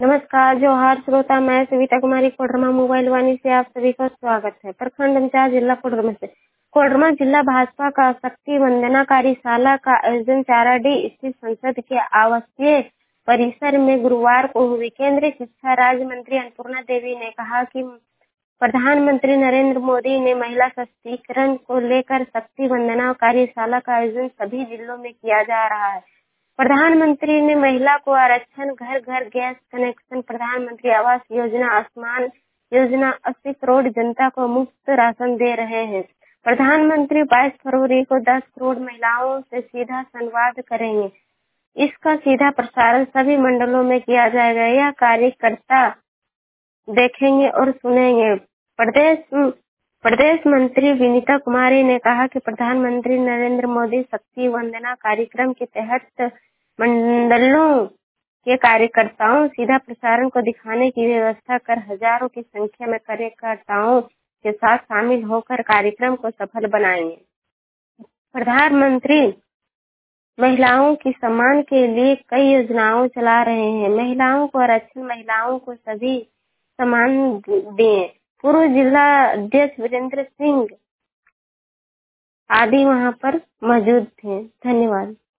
नमस्कार जोहार श्रोता, मैं सविता कुमारी कोडरमा मोबाइल वाणी से आप सभी का स्वागत है। प्रखंड इंचार्ज जिला कोडरमा से कोडरमा जिला भाजपा का शक्ति वंदना कार्यशाला का आयोजन चाराडी स्थित संसद के आवासीय परिसर में गुरुवार को हुई। केंद्रीय शिक्षा राज्य मंत्री अन्नपूर्णा देवी ने कहा कि प्रधानमंत्री नरेंद्र मोदी ने महिला सशक्तिकरण को लेकर शक्ति वंदना कार्यशाला का आयोजन सभी जिलों में किया जा रहा है। प्रधानमंत्री ने महिला को आरक्षण, घर घर गैस कनेक्शन, प्रधानमंत्री आवास योजना, आयुष्मान योजना, 80 करोड़ जनता को मुफ्त राशन दे रहे हैं। प्रधानमंत्री 22 फरवरी को 10 करोड़ महिलाओं से सीधा संवाद करेंगे। इसका सीधा प्रसारण सभी मंडलों में किया जाएगा। यह कार्यकर्ता देखेंगे और सुनेंगे। प्रदेश मंत्री विनीता कुमारी ने कहा कि प्रधानमंत्री नरेंद्र मोदी शक्ति वंदना कार्यक्रम के तहत मंडलों के कार्यकर्ताओं सीधा प्रसारण को दिखाने की व्यवस्था कर हजारों की संख्या में कार्यकर्ताओं के साथ शामिल होकर कार्यक्रम को सफल बनाएंगे। प्रधानमंत्री महिलाओं की सम्मान के लिए कई योजनाओं चला रहे हैं। महिलाओं को आरक्षण, महिलाओं को सभी सम्मान दिए। पूर्व जिला अध्यक्ष वीरेंद्र सिंह आदि वहां पर मौजूद थे। धन्यवाद।